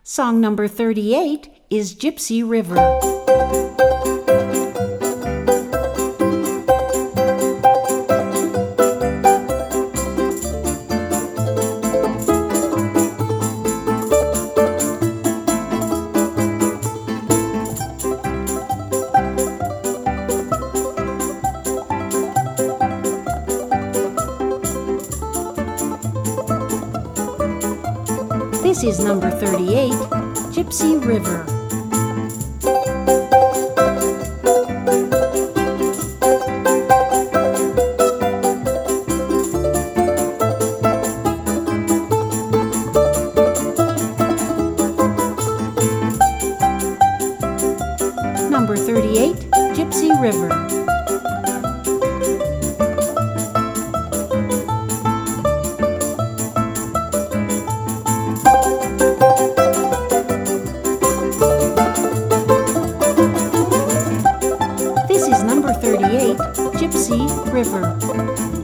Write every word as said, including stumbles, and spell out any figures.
Song number thirty-eight is Gypsy River. This is number thirty-eight, Gypsy River. Number thirty-eight, Gypsy River. This is number thirty-eight, Gypsy River.